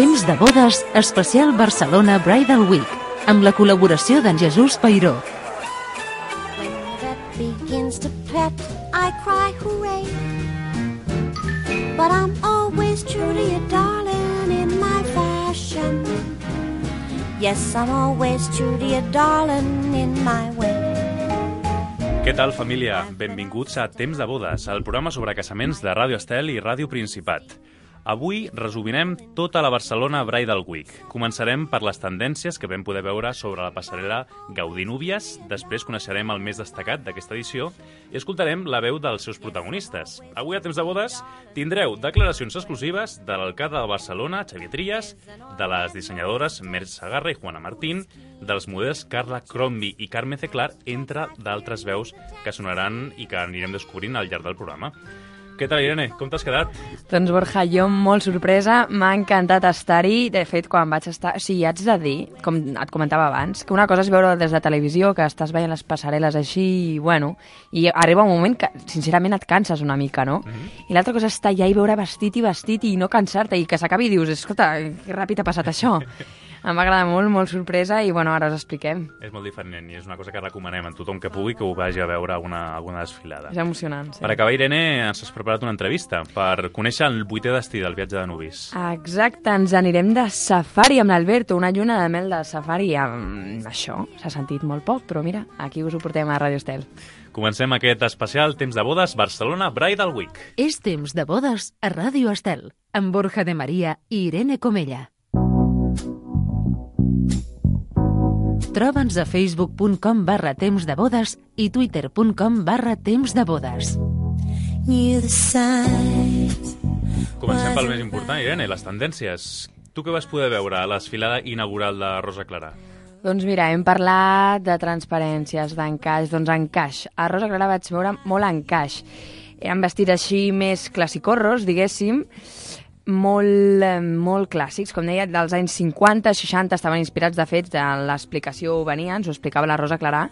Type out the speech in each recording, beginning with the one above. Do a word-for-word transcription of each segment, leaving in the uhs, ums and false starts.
Temps de bodes especial Barcelona Bridal Week, amb la col·laboració d'en Jesús Peiró. When the vet begins to pet, I cry hooray. But I'm always true to you, darling, in my fashion. Yes, I'm always true to you, darling, in my way. Què tal, família? Benvinguts a Temps de bodes, el programa sobre casaments de Ràdio Estel i Ràdio Principat. Avui resuminem tota la Barcelona Bridal Week. Començarem per les tendències que vam poder veure sobre la passarel·la Gaudí Núvies, després coneixerem el més destacat d'aquesta edició i escoltarem la veu dels seus protagonistes. Avui a Temps de bodes tindreu declaracions exclusives de l'alcalde de Barcelona, Xavier Trias, de les dissenyadores Merche Segarra i Juana Martín, dels models Carla Crombie i Carme Ceclar, entre d'altres veus que sonaran i que anirem descobrint al llarg del programa. Què tal, Irene? Com t'has quedat? Doncs, Borja, jo molt sorpresa. M'ha encantat estar-hi. De fet, quan vaig estar... O sigui, haig de dir, com et comentava abans, que una cosa és veure des de televisió, que estàs veient les passarel·les així, i bueno, i arriba un moment que, sincerament, et canses una mica, no? Mm-hmm. I l'altra cosa és estar allà i veure vestit i vestit i no cansar-te, i que s'acabi i dius, escolta, que ràpid ha passat això. Em va agradar molt, molt sorpresa, i bueno, ara us expliquem. És molt diferent i és una cosa que recomanem a tothom que pugui que ho vagi a veure alguna, alguna desfilada. És emocionant, sí. Per acabar, Irene, ens has preparat una entrevista per conèixer el vuitè destí del viatge de nuvis. Exacte, ens anirem de safari amb l'Alberto, una lluna de mel de safari. Amb això s'ha sentit molt poc, però mira, aquí us ho portem a Ràdio Estel. Comencem aquest especial Temps de bodes Barcelona Bridal Week. És Temps de bodes a Ràdio Estel, amb Borja de Maria i Irene Comella. Troba'ns a facebook punt com barra temps de bodes i twitter punt com barra temps de bodes. Comencem pel més important, Irene, les tendències. Tu què vas poder veure a l'esfilada inaugural de Rosa Clara? Doncs mira, hem parlat de transparències, d'encaix, doncs encaix. A Rosa Clara vaig veure molt encaix. Eren vestits així més classicorros, diguéssim, molt, molt clàssics, com deia, dels anys cinquanta, seixanta, estaven inspirats, de fet, de l'explicació venia, ens ho explicava la Rosa Clara,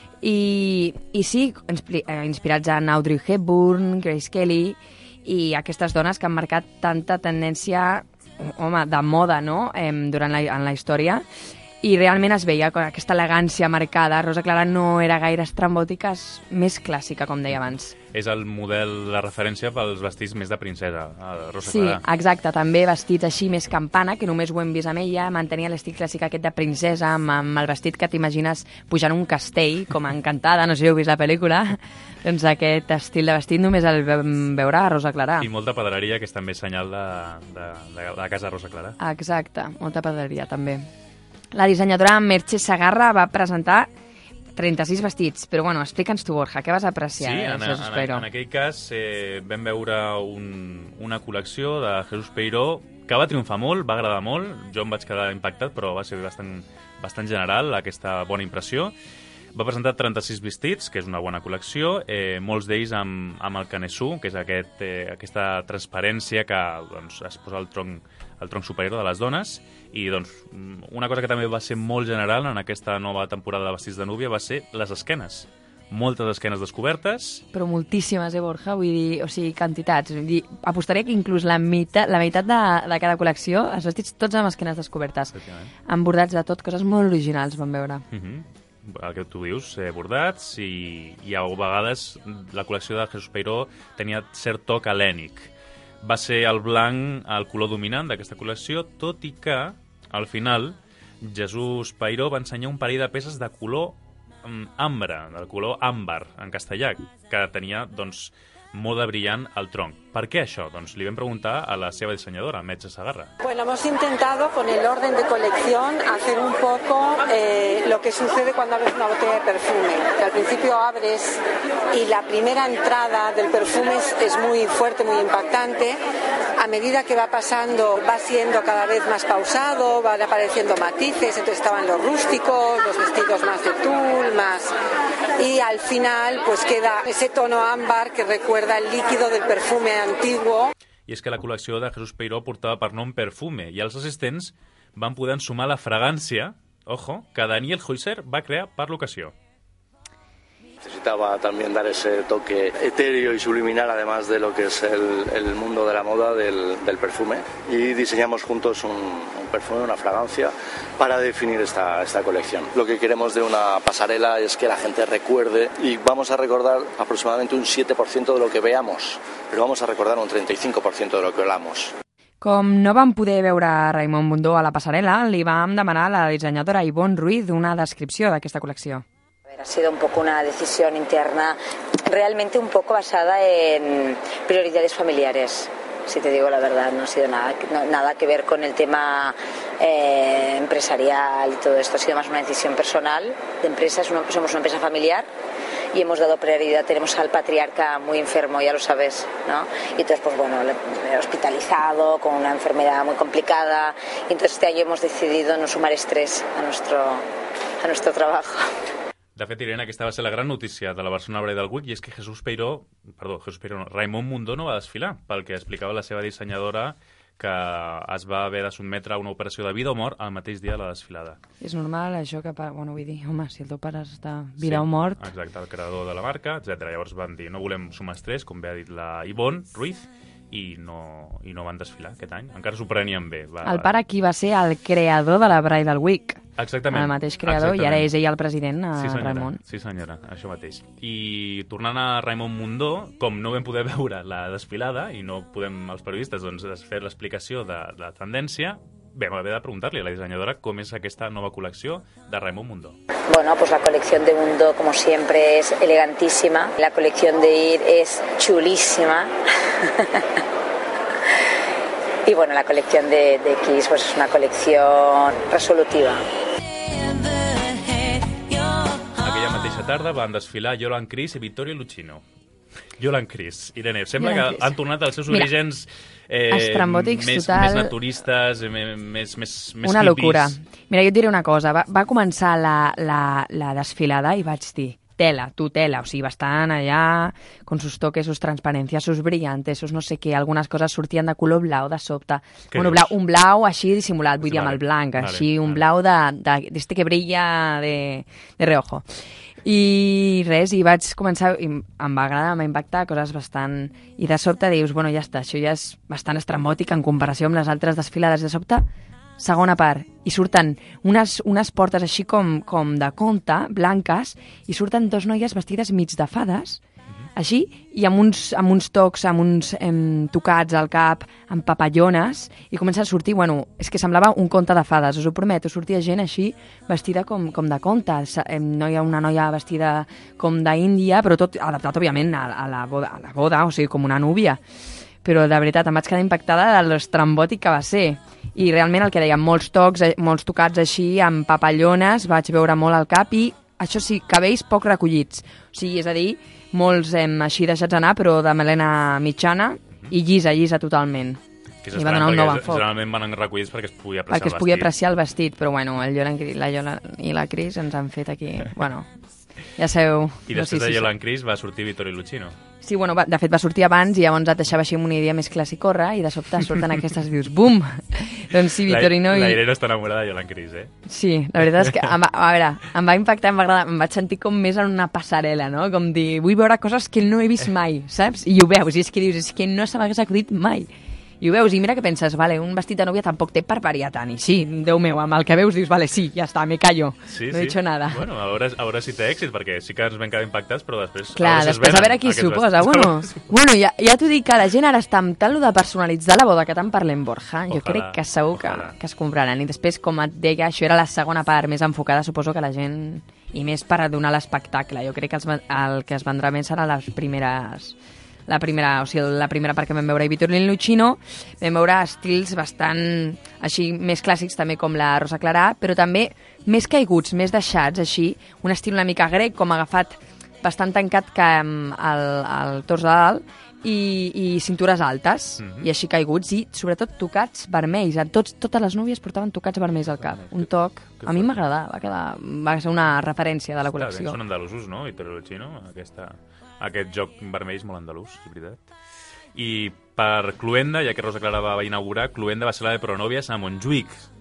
i, i sí, inspirats en Audrey Hepburn, Grace Kelly, i aquestes dones que han marcat tanta tendència, home, de moda, no?, eh, durant la, en la història, i realment es veia aquesta elegància marcada. Rosa Clara no era gaire estrambòtica, és més clàssica, com deia abans. És el model de referència pels vestits més de princesa, Rosa sí, Clara. Sí, exacte, també vestits així més campana, que només ho hem vist amb ella, mantenia l'estil clàssic aquest de princesa, amb, amb el vestit que t'imagines pujant un castell, com Encantada, no sé si heu vist la pel·lícula, doncs aquest estil de vestit només el vam veure a Rosa Clara. I molta pedreria, que és també senyal de, de, de, de la casa Rosa Clara. Exacte, molta pedreria també. La dissenyadora Merche Segarra va presentar trenta-sis vestits, però bueno, explica'ns tu, Borja, què vas apreciar? Sí, eh, en, en, en aquell cas eh, vam veure un, una col·lecció de Jesús Peiró que va triomfar molt, va agradar molt, jo em vaig quedar impactat, però va ser bastant, bastant general aquesta bona impressió. Va presentar trenta-sis vestits, que és una bona col·lecció, eh, molts d'ells amb, amb el canesú, que és aquest, eh, aquesta transparència que doncs, es posa al tronc, al tronc superior de les dones, i doncs, una cosa que també va ser molt general en aquesta nova temporada de vestits de núvia va ser les esquenes. Moltes esquenes descobertes. Però moltíssimes, eh, Borja? Vull dir, o sigui, quantitats. Vull dir, apostaria que inclús la meitat, la meitat de, de cada col·lecció, els vestits tots amb esquenes descobertes. Amb bordats de tot, coses molt originals vam veure. Uh-huh. El que tu dius, eh, bordats, i, i a vegades la col·lecció de Jesús Peiró tenia cert toc helènic. Va ser el blanc el color dominant d'aquesta col·lecció, tot i que, al final, Jesús Peiró va ensenyar un parell de peces de color um, ambre, del color àmbar, en castellà, que tenia, doncs, molt de brillant al tronc. ¿Por qué això? Doncs li vam preguntar a la seva diseñadora, Merche Segarra. Bueno, hemos intentado con el orden de colección hacer un poco eh, lo que sucede cuando abres una botella de perfume. Que al principio abres y la primera entrada del perfume es, es muy fuerte, muy impactante. A medida que va pasando va siendo cada vez más pausado, van apareciendo matices, entonces estaban los rústicos, los vestidos más de tul, más... Y al final pues queda ese tono ámbar que recuerda el líquido del perfume antiguo. I és que la col·lecció de Jesús Peiró portava per nom Perfume i els assistents van poder ensumar la fragància, ojo, que Daniel Heuser va crear per l'ocasió. Necesitaba también dar ese toque etéreo y subliminal, además de lo que es el, el mundo de la moda del, del perfume. Y diseñamos juntos un, un perfume, una fragancia, para definir esta, esta colección. Lo que queremos de una pasarela es que la gente recuerde, y vamos a recordar aproximadamente un siete por ciento de lo que veamos, pero vamos a recordar un treinta y cinco por ciento de lo que olamos. Com no vam poder veure Raimon Mundó a la passarel·la, li vam demanar a la dissenyadora Ivonne Ruiz una descripció d'aquesta col·lecció. Ha sido un poco una decisión interna, realmente un poco basada en prioridades familiares. Si te digo la verdad, no ha sido nada, no, nada que ver con el tema eh, empresarial y todo esto. Ha sido más una decisión personal de empresa. Es una, somos una empresa familiar y hemos dado prioridad. Tenemos al patriarca muy enfermo, ya lo sabes, ¿no? Y entonces, pues bueno, hospitalizado, con una enfermedad muy complicada. Y entonces este año hemos decidido no sumar estrés a nuestro, a nuestro trabajo. De fet, Irene, aquesta va ser la gran notícia de la Barcelona Bridal Week, i és que Jesús Peiró, perdó, Jesús Peiró no, Raimon Mundó no va desfilar, pel que explicava la seva dissenyadora, que es va haver de sotmetre a una operació de vida o mort el mateix dia de la desfilada. És normal això que... Bueno, vull dir, home, si el teu pare està vida sí, o mort... Exacte, el creador de la marca, etcètera. Llavors van dir, no volem sumar estrès, com bé ha dit la Ivonne Ruiz, i no, i no van desfilar aquest any. Encara s'ho prenien bé. Va, el pare aquí va ser el creador de la Bridal Week. Exactament. El mateix creador, exactament. I ara és ell el president, sí, senyora, Raimon. Sí, senyora, això mateix. I tornant a Raimon Mundó, com no vam poder veure la desfilada i no podem, els periodistes, doncs, fer l'explicació de, de la tendència, vam haver de preguntar-li a la dissenyadora com és aquesta nova col·lecció de Raimon Mundó. Bueno, pues la colección de Mundó, como siempre, es elegantísima. La colección de Ir es chulísima. Y bueno, la colección de, de Kiss pues es una colección resolutiva. Aquella mateixa tarda van desfilar Yolan Chris i Vittorio Lucchino. Yolan Chris. Irene, sembla Yolan que Chris. Han tornat als seus Mira, orígens eh, estrambòtics més, total. més naturistes, més, més, més, més una hippies. locura. Mira, jo et diré una cosa. Va, va començar la, la, la desfilada i vaig dir, tela, tu tela, o sigui, bastant allà con sus toques, sus transparencias, sus brillantes, sus no sé què, algunes coses sortien de color blau de sobte. Bueno, blau, un blau així dissimulat, vull dir, amb el blanc, vale, així, un vale. Blau de, de, d'este que brilla de, de reojo. I res, i vaig començar, i em va agradar, m'ha impactat, coses bastant... I de sobte dius, bueno, ja està, això ja és bastant estrambòtic en comparació amb les altres desfilades. De sobte, segona part, i surten unes, unes portes així com, com de conte, blanques, i surten dos noies vestides mig de fades, així, i amb uns, amb uns tocs, amb uns em, tocats al cap, amb papallones, i comença a sortir, bueno, és que semblava un conte de fades, us ho prometo, sortia gent així, vestida com, com de conte, no hi ha una noia vestida com d'Índia, però tot adaptat, òbviament, a, a, la boda, a la boda, o sigui, com una núvia. Però de veritat em vaig quedar impactada de l'estrambòtic que va ser. I realment el que deia, molts tocs, molts tocats així, amb papallones, vaig veure molt al cap i, això sí, cabells poc recollits. O sigui, és a dir, molts hem així deixats anar, però de melena mitjana i llisa, llisa totalment. Que I va donar un nou enfoc. Generalment van recollits perquè es pugui apreciar perquè el vestit. Perquè es pugui apreciar el vestit, però bueno, el Yolan, la Yola i la Cris ens han fet aquí, bueno, ja sabeu... I després no sé si de Yolan Cris va sortir Vittorio Lucchino. Sí, bueno, va, de fet va sortir abans i llavors et deixava així amb una idea més classicorra i de sobte surten aquestes i dius, bum! Doncs sí, Vittorino i... La Irene està enamorada de Yolan Cris, eh? Sí, la veritat és que, em va, a veure, em va impactar, em va agradar, em vaig sentir com més en una passarel·la, no? Com dir, vull veure coses que no he vist mai, saps? I ho veus, i és que dius, és que no se m'hagués acudit mai. I ho veus, i mira que penses, vale, un vestit de nòvia tampoc té per variar tant. I sí, Déu meu, amb el que veus dius, vale, sí, ja està, me callo. Sí, no he sí. Dicho nada. Bueno, a veure, a veure si té èxit, perquè sí que ens vam quedar impactats, però després... Clar, a després a veure qui s'ho posa. Bueno, bueno ja, ja t'ho dic que la gent ara està amb tal de personalitzar la boda que tant parlem, Borja. Jo ojalà, crec que segur que, que es compraran. I després, com et deia, això era la segona part més enfocada, suposo que la gent... I més per donar l'espectacle. Jo crec que els, el que es vendrà més serà les primeres... La primera, o sigui, la primera part que vam veure Vittorio Lucchino, vam veure estils bastant així més clàssics també com la Rosa Clarà, però també més caiguts, més deixats, així, un estil una mica grec, com agafat bastant tancat que el, el tors de dalt i, i cintures altes, mm-hmm. i així caiguts, i sobretot tocats vermells. Tots, totes les núvies portaven tocats vermells al cap. Un toc, a mi m'agradà, va, quedar, va ser una referència de la col·lecció. Clar, són andalusos, no? Vittorio Lucchino, aquesta... aquest joc vermell és molt andalús, és veritat. I per Cluenda, ja que Rosa Clara va inaugurar, Cluenda va ser la de Pronovias a Montjuïc.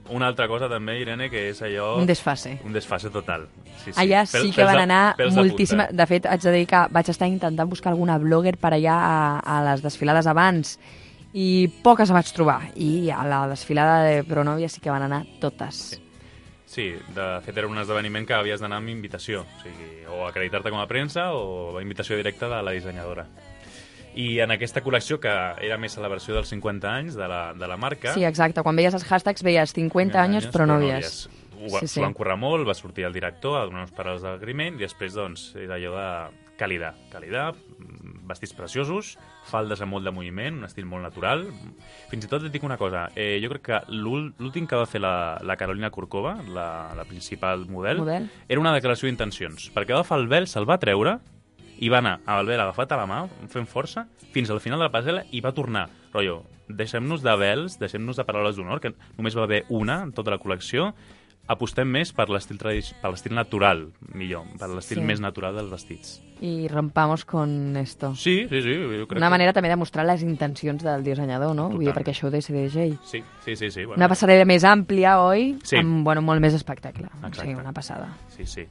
una altra cosa també, Irene, que és allò... Un desfase. Un desfase total. Sí, sí. Allà sí Pel, que van de, anar moltíssimes... De, de fet, haig de dir que vaig estar intentant buscar alguna blogger per allà a, a les desfilades abans i poques vaig trobar. I a la desfilada de Pronovia sí que van anar totes. Sí. Sí, de fet era un esdeveniment que havies d'anar amb invitació, o sigui, o acreditar-te com a premsa o invitació directa de la dissenyadora. I en aquesta col·lecció, que era més celebració dels cinquanta anys de la, de la marca... Sí, exacte. Quan veies els hashtags veies cinquanta anys Pronovias. Ho va, sí, sí. van currar molt, va sortir el director a donar uns paraules d'agraïment i després, doncs, és allò de calidad. Calidad, vestits preciosos, faldes amb molt de moviment, un estil molt natural. Fins i tot et dic una cosa, eh, jo crec que l'últim que va fer la, la Carolina Kurkova, la, la principal model, model, era una declaració d'intencions, perquè va agafar el vel, se'l va treure i va anar amb el vel agafat a la mà, fent força, fins al final de la passarel·la i va tornar. Rotllo, deixem-nos de vels, deixem-nos de paraules d'honor, que només va haver una en tota la col·lecció, apostem més per l'estil per l'estil natural, millor, per l'estil sí. més natural dels vestits. I rompamos con esto. Sí, sí, sí. Jo crec una que... manera també de mostrar les intencions del dissenyador, no? Vull dir, perquè això ho decideix ell. Sí, sí, sí. sí bueno. Una passarel·la més àmplia, oi? Sí. Amb bueno, molt més espectacle. Exacte. Sí, una passada. Sí, sí.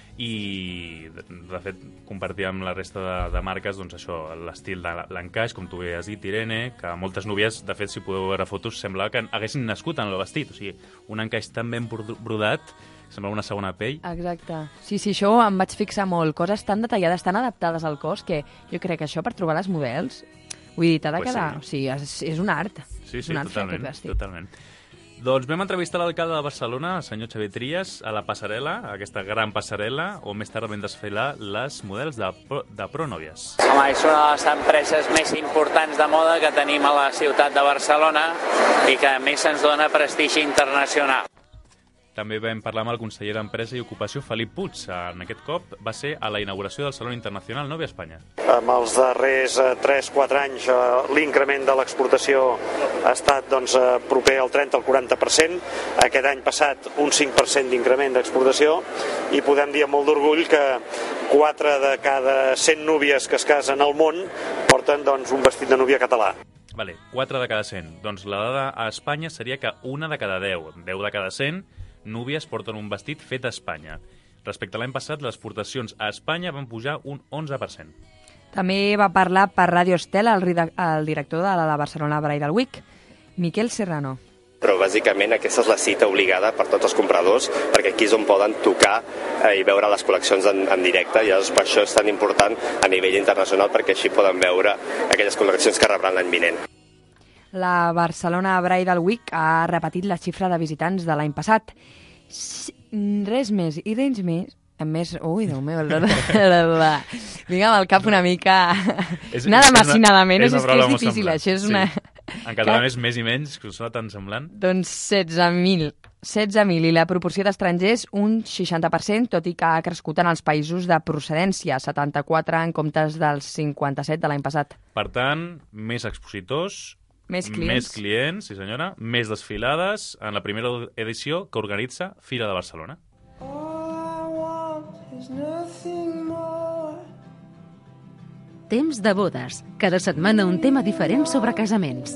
I, de fet, compartir amb la resta de, de marques doncs això, l'estil de l'encaix, com tu has dit, Irene, que moltes núvies, de fet, si podeu veure fotos, semblava que haguessin nascut en el vestit. O sigui, un encaix tan ben brodat, semblava una segona pell. Exacte. Sí, sí, això em vaig fixar molt. Coses tan detallades, tan adaptades al cos, que jo crec que això per trobar les models, vull dir, t'ha de pues quedar... Sí. O sigui, és, és un art. Sí, sí, un art totalment, totalment. Doncs vam entrevistar l'alcalde de Barcelona, el senyor Xavier Trias, a la passarel·la, aquesta gran passarel·la, on més tard vam desfilar les models de, Pro, de Pronovias. Home, és una de les empreses més importants de moda que tenim a la ciutat de Barcelona i que a més ens dona prestigi internacional. També vam parlar amb el conseller d'Empresa i Ocupació, Felip Puig. En aquest cop va ser a la inauguració del Saló Internacional Novia Espanya. En els darrers tres quatre anys l'increment de l'exportació ha estat doncs, proper al trenta al quaranta per cent. Aquest any passat un cinc per cent d'increment d'exportació i podem dir amb molt d'orgull que quatre de cada cent núvies que es casen al món porten doncs, un vestit de núvia català. Vale, quatre de cada cent. Doncs la dada a Espanya seria que una de cada deu, deu de cada cent, núvies porten un vestit fet a Espanya. Respecte a l'any passat, les exportacions a Espanya van pujar un onze per cent. També va parlar per Ràdio Estel el, el director de la Barcelona Bridal Week, Miquel Serrano. Però bàsicament aquesta és la cita obligada per tots els compradors, perquè aquí és on poden tocar eh, i veure les col·leccions en, en directe, i llavors per això és tan important a nivell internacional, perquè així poden veure aquelles col·leccions que rebran l'any vinent. La Barcelona Bridal Week ha repetit la xifra de visitants de l'any passat. Res més i res més... A més, ui, Déu meu, vinc amb el cap una mica... És, nada más una, i nada menos, és, és que és difícil, semblant. Això és sí. una... En català és més i menys, que us sona tan semblant. Doncs setze mil. setze mil i la proporció d'estrangers un seixanta per cent, tot i que ha crescut en els països de procedència, setanta-quatre en comptes dels cinquanta-set de l'any passat. Per tant, més expositors... Més clients. Més clients, sí senyora. Més desfilades en la primera edició que organitza Fira de Barcelona. Temps de bodes. Cada setmana un tema diferent sobre casaments.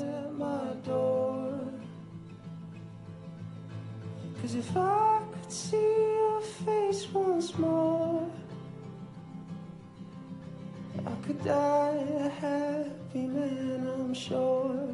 I could die a happy man, I'm sure.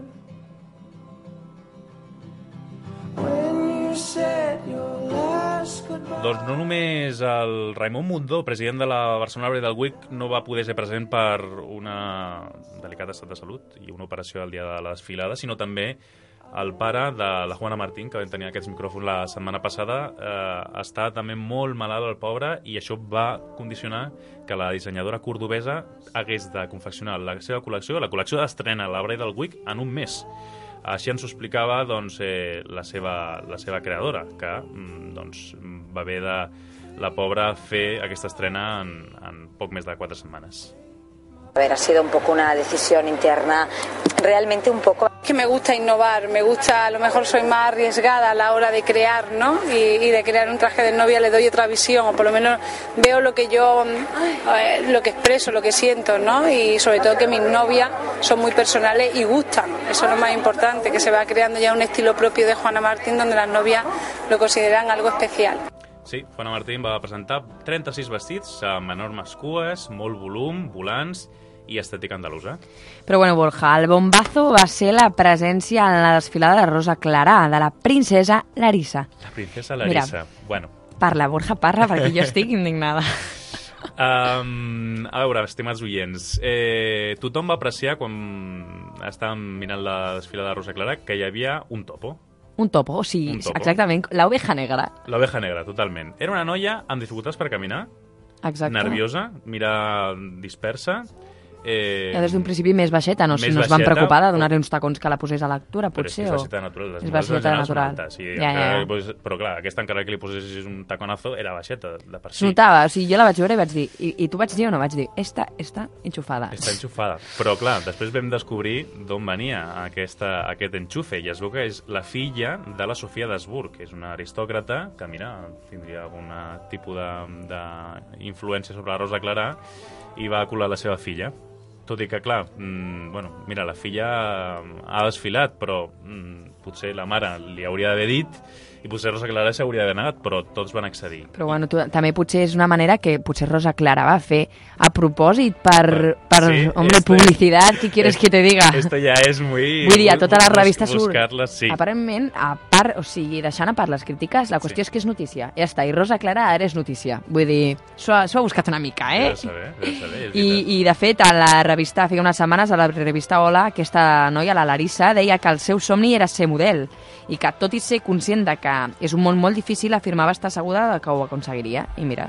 When you said your last goodbye. Doncs no només el Raimon Mundó, president de la Barcelona Bridal Week, no va poder ser present per una delicada estat de salut i una operació al dia de la desfilada, sinó també el pare de la Juana Martín, que vam tenir aquests micròfons la setmana passada, eh, està també molt malalt el pobre, i això va condicionar que la dissenyadora cordobesa hagués de confeccionar la seva col·lecció, la col·lecció d'estrena a la Bridal Week, en un mes. Així ens ho explicava doncs, eh, la, seva, la seva creadora, que doncs, va haver de la pobra fer aquesta estrena en, en poc més de quatre setmanes. A ver, ha sido un poco una decisión interna. realmente un poco... Que me gusta innovar, me gusta, a lo mejor soy más arriesgada a la hora de crear, ¿no? Y, y de crear un traje de novia le doy otra visión, o por lo menos veo lo que yo, eh, lo que expreso, lo que siento, ¿no? Y sobre todo que mis novias son muy personales y gustan, eso es lo más importante, que se va creando ya un estilo propio de Juana Martín donde las novias lo consideran algo especial. Sí, Juana Martín va presentar trenta-sis vestits amb enormes cues, molt volum, volants i estètica andalusa. Però bueno, Borja, el bombazo va ser la presència en la desfilada de Rosa Clarà, de la princesa Larissa. La princesa Larissa, Mira, bueno. Parla, Borja, parla, perquè jo estic indignada. Um, a veure, estimats oients, eh, tothom va apreciar quan estàvem mirant la desfilada de Rosa Clarà que hi havia un topo. Un topo, o sigui, un topo. Exactament, l'oveja negra. L'oveja negra, totalment. Era una noia amb dificultats per caminar, Exacte. nerviosa, mirar dispersa. Eh, Ja des d'un principi més baixeta, no, més no es van baixeta, preocupar de donar-li uns tacons que la posés a lectura, però és que potser. és o... baixeta natural. Les és models baixeta generals són natural. altes, sí, Ja, ja. encara, pues, però clar, aquesta encara que li posessis un taconazo era baixeta, de per Es si. notava, o sigui, jo la vaig veure i vaig dir, i, i tu vaig dir o no vaig dir, esta està enxufada. Està enxufada. Però clar, després vam descobrir d'on venia aquesta, aquest enxufe, i es veu que és la filla de la Sofia d'Habsburg, que és una aristòcrata que, mira, tindria algun tipus d'influència sobre la Rosa Clarà i va colar la seva filla. Tot i que, clar, mmm, bueno, mira, la filla ha desfilat, però mmm, potser la mare li hauria d'haver dit i potser Rosa Clarà s'hauria d'haver negat, però tots van accedir. Però bueno, tu, també potser és una manera que potser Rosa Clarà va fer a propòsit per, per Sí, hombre, este- publicitat, què quieres que te diga? Esto ja és muy... Vull dir, a tota la bus- revista surt. buscar-les, sí. Aparentment, a part, o sigui, deixant a part les crítiques, la qüestió sí. és que és notícia. Ja està, i Rosa Clarà ara és notícia. Vull dir, s'ho ha, s'ho ha buscat una mica, eh? He de saber, he de saber. és I, veritat. I, de fet, a la revista, feia unes setmanes, a la revista Hola, aquesta noia, la Larissa, deia que el seu somni era ser model i que, tot i ser conscient de que és un món molt difícil, afirmava estar segura de que ho aconseguiria. I mira...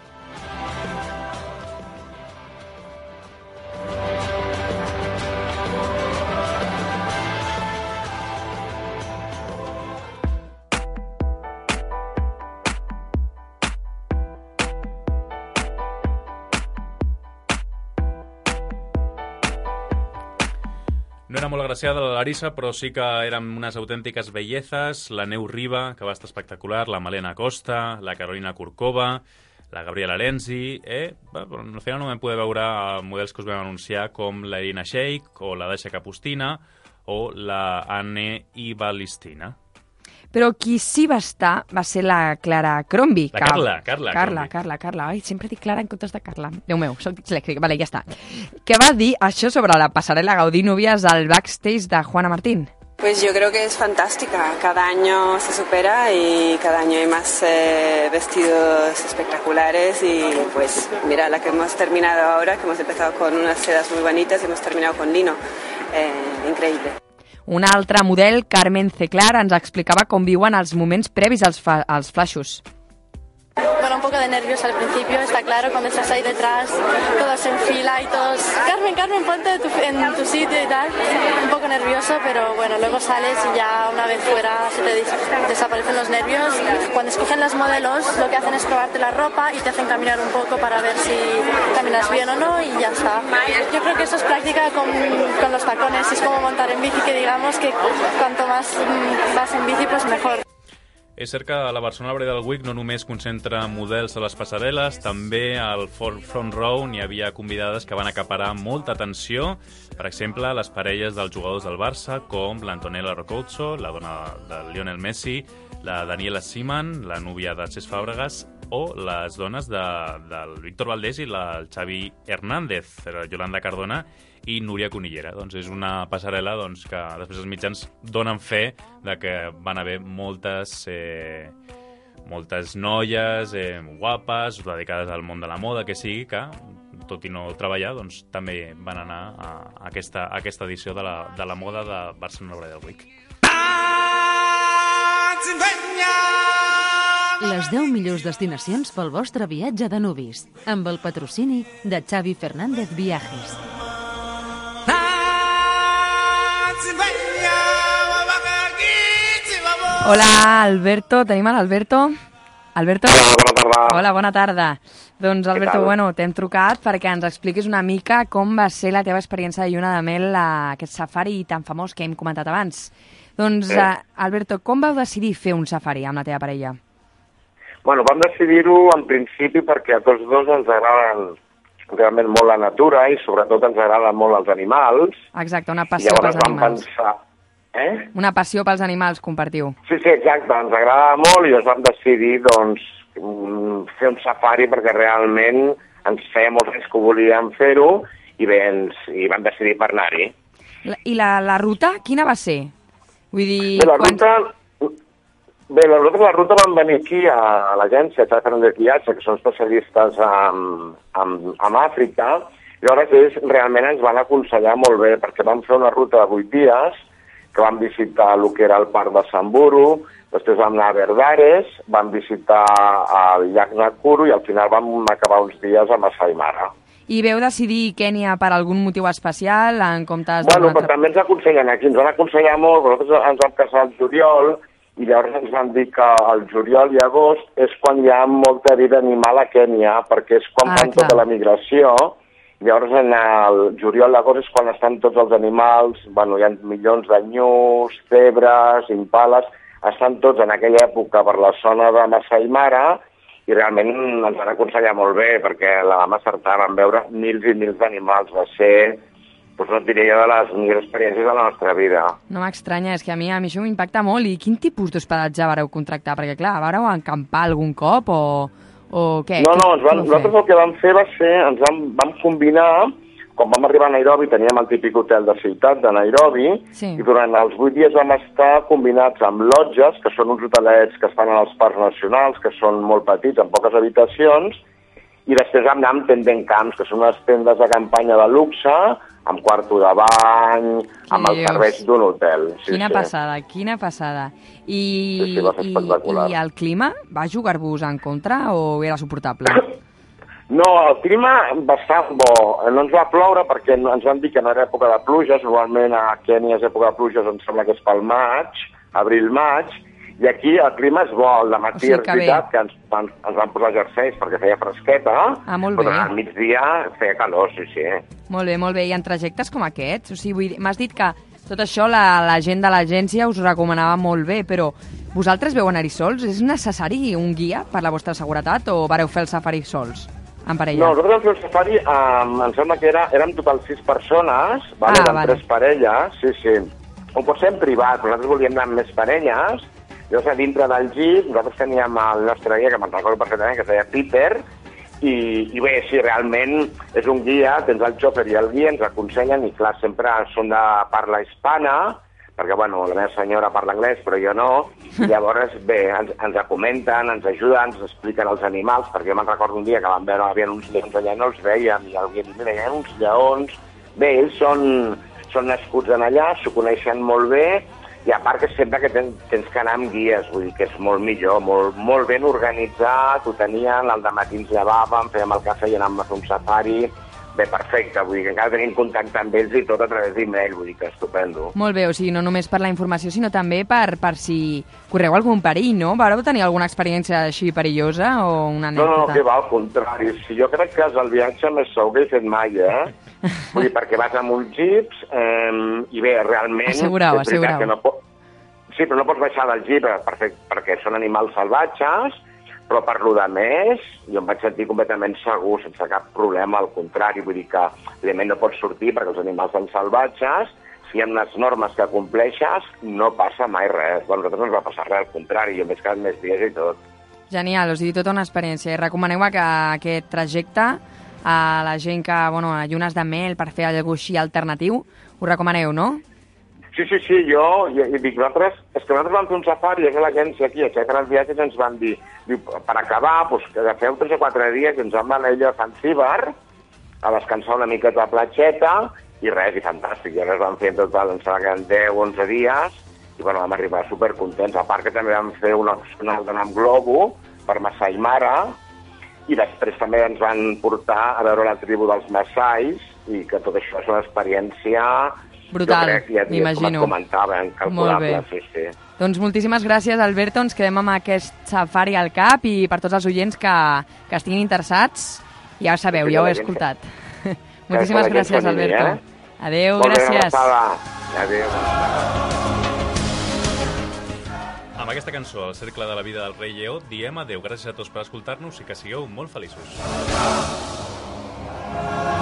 No era molt agraciada la Larissa, però sí que eren unes autèntiques bellezes. La Neus Riba, que va estar espectacular, la Malena Costa, la Carolina Kurkova, la Gabriela Lenzi... Eh? Però al final no vam poder veure models que us vam anunciar com la Irina Shayk o la Dasha Kapustina o la Anne Ivalistina. Però qui sí va estar va ser la Clara Crombie. La que... Carla, Carla Carla, Crombie. Carla, Carla. Ai, sempre dic Clara en comptes de Carla. Déu meu, soc dislèxica. Vale, ja està. Què va dir això sobre la passarel·la Gaudí Núvies al backstage de Juana Martín? Pues yo creo que es fantástica. Cada año se supera y cada año hay más eh, vestidos espectaculares y pues mira la que hemos terminado ahora, que hemos empezado con unas sedas muy bonitas y hemos terminado con lino. Eh, increíble. Una altra model, Carmen Ceclar, ens explicava com viuen els moments previs als, fa als flashes. Bueno, un poco de nervios al principio, está claro, cuando estás ahí detrás, todos en fila y todos, Carmen, Carmen, ponte tu, en tu sitio y tal. Un poco nervioso, pero bueno, luego sales y ya una vez fuera se te dis- desaparecen los nervios. Cuando escogen los modelos, lo que hacen es probarte la ropa y te hacen caminar un poco para ver si caminas bien o no y ya está. Yo creo que eso es práctica con, con los tacones, es como montar en bici, que digamos que cuanto más mm, vas en bici, pues mejor. És cert que la Barcelona Bridal Week no només concentra models a les passarel·les, també al front row n'hi havia convidades que van acaparar molta atenció. Per exemple, les parelles dels jugadors del Barça, com l'Antonella Roccuzzo, la dona de Lionel Messi, la Daniela Seaman, la núvia de Cesc Fàbregas, o les dones de, del Víctor Valdés i la, el Xavi Hernández, Yolanda Cardona i Núria Conillera. Doncs és una passarel·la doncs, que després els mitjans donen fe de que van haver moltes, eh, moltes noies eh, guapes, dedicades al món de la moda, que sigui, que, tot i no treballar, doncs, també van anar a, a, aquesta, a aquesta edició de la, de la moda de Barcelona Bridal Week. Les deu millors destinacions pel vostre viatge de nuvis, amb el patrocini de Xavi Fernández Viajes. Hola, Alberto. Tenim a l'Alberto. Alberto? Hola, bona tarda. Hola, bona tarda. Doncs, Alberto, bueno, t'hem trucat perquè ens expliquis una mica com va ser la teva experiència de lluna de mel a aquest safari tan famós que hem comentat abans. Doncs, Sí. uh, Alberto, com vau decidir fer un safari amb la teva parella? Bueno, vam decidir-ho en principi perquè a tots dos ens agraden realment molt la natura i sobretot ens agraden molt els animals. Exacte, una I passió llavors pels vam animals. pensar... Eh? Una passió pels animals, compartiu. Sí, sí, exacte, ens agrada molt i llavors vam decidir, doncs, mm, fer un safari perquè realment ens feia molts anys que ho volíem fer-ho i bé, ens, i vam decidir per anar-hi. La, I la, la ruta, quina va ser? Vull dir... Bé, la quan- ruta... Bé, nosaltres la ruta vam venir aquí a l'agència de Fernández Viatge, que són especialistes en, en, en Àfrica, i llavors ells realment ens van aconsellar molt bé, perquè vam fer una ruta de vuit dies, que vam visitar el que era el parc de Samburu, després vam anar a Verdares, vam visitar el llac Nakuru i al final vam acabar uns dies a Masai Mara. I veu decidir Kènia per algun motiu especial en comptes Bueno, d'un però també ens aconsellen aquí, ens van aconsellar molt, nosaltres ens vam casar al juliol i llavors ens van dir que el juliol i agost és quan hi ha molta vida animal a Kènia, perquè és quan Ah, fan clar. tota la migració. Llavors en el juliol i agost és quan estan tots els animals, bueno, hi ha milions de nyus, zebres, impales, estan tots en aquella època per la zona de Masai Mara i realment ens van aconsellar molt bé perquè la vam acertar, vam veure mils i mils d'animals, va ser, doncs no et diré jo, de les millors experiències de la nostra vida. No m'estranya, és que a mi, a mi això m'impacta molt. I quin tipus d'hospedatge vareu contractar? Perquè, clar, vareu encampar algun cop o, o què? No, no, ens van, Com ho nosaltres el que vam fer va ser, ens vam, vam combinar, quan vam arribar a Nairobi teníem el típic hotel de ciutat de Nairobi, Sí. i durant els vuit dies vam estar combinats amb lotges, que són uns hotelets que estan als parcs nacionals, que són molt petits, amb poques habitacions, i després vam anar amb tendent camps, que són unes tendes de campanya de luxe, amb quarto de bany, amb els dius? serveis d'un hotel. Sí, Quina sí. passada, quina passada. I, Sí, sí, va ser i, espectacular. I el clima va jugar-vos en contra o era suportable? No, el clima bastant bo. No ens va ploure perquè no- ens van dir que no era època de pluges. Normalment a Kènia és època de pluges, em sembla que és pel maig, abril-maig, i aquí el clima és bo. Al dematí O sigui és que bé. veritat que ens, van, ens van posar jerseis perquè feia fresqueta, Ah, molt però bé. al migdia feia calor, sí, sí. Molt bé, molt bé. I en trajectes com aquests? O sigui, vull dir, m'has dit que tot això la, la gent de l'agència us ho recomanava molt bé, però vosaltres veu anar-hi sols? És necessari un guia per la vostra seguretat o vareu fer el safari sols, en parella? No, nosaltres vam fer el safari, um, em sembla que era, érem total sis persones, vale, Ah, eren vale. tres parelles, sí, sí. Ho pot ser en privat, però nosaltres volíem anar amb més parelles. Llavors, a dintre del jeep, nosaltres teníem el nostre guia, que me'n recordo perfectament, que es deia Peter, i, i bé, sí, realment és un guia, tens el xòfer i el guia, ens aconsellen, i clar, sempre són de parla hispana, perquè, bueno, la meva senyora parla anglès, però jo no, i llavors, bé, ens, ens comenten, ens ajuden, ens expliquen els animals, perquè jo me'n recordo un dia que vam veure, hi havia uns lleons allà, no els veiem, i el guia diu, mira, hi ha uns lleons. Bé, ells són, són nascuts en allà, s'ho coneixen molt bé, i a part que sempre que tens, tens que anar amb guies, vull dir que és molt millor, molt, molt ben organitzat, ho tenien, al dematí ens llevàvem, fèiem el cafè i anàvem a fer un safari, bé, perfecte, vull dir que encara tenim contacte amb ells i tot a través d'email, vull dir que estupendo. Molt bé, o sigui, no només per la informació, sinó també per, per si correu algun perill, no? Vareu tenir alguna experiència així perillosa o una No, no, anècdota? que va, al contrari. Si jo crec que és el viatge més segur que he fet mai, eh? Vull dir, perquè vas amb uns jeeps eh, i bé, realment... Assegurau, és veritat assegurau. que no po... Sí, però no pots baixar del jeep eh, perquè, perquè són animals salvatges, però per lo de més, jo em vaig sentir completament segur, sense cap problema, al contrari, vull dir que evidentment no pots sortir perquè els animals són salvatges, si hi ha unes normes que compleixes, no passa mai res. Bueno, a nosaltres no ens va passar res, al contrari, jo m'he quedat més dies i tot. Genial, o sigui, tota una experiència. I recomaneu que aquest trajecte a la gent que, bueno, a llunes de mel per fer alguna cosa així alternatiu, ho recomaneu, no? Sí, sí, sí, jo, jo, jo dic, nosaltres, és que nosaltres vam fer un safari, és a l'agència aquí, a Xeca els viatges ens van dir, diu, per acabar, doncs, que agafeu tres o quatre dies i ens vam anar a l'illa de Zanzíbar a descansar una miqueta a la platgeta i res, i fantàstic. I llavors vam fer en total, em sembla que eren deu o onze dies i bueno, vam arribar supercontents. A part que també vam fer una opcional d'anar amb globo per Masai Mara i després també ens van portar a veure la tribu dels Massais i que tot això és una experiència Brutal, jo crec, ja, m'imagino. com et comentava, incalculable, sí, sí. Doncs moltíssimes gràcies, Alberto. Ens quedem amb aquest safari al cap i per tots els oients que, que estiguin interessats, ja ho sabeu, ja ho he escoltat. Moltíssimes gràcies, Alberto. Adéu, gràcies. Adéu. Amb aquesta cançó, El cercle de la vida del rei Lleó, diem adéu. Gràcies a tots per escoltar-nos i que sigueu molt feliços.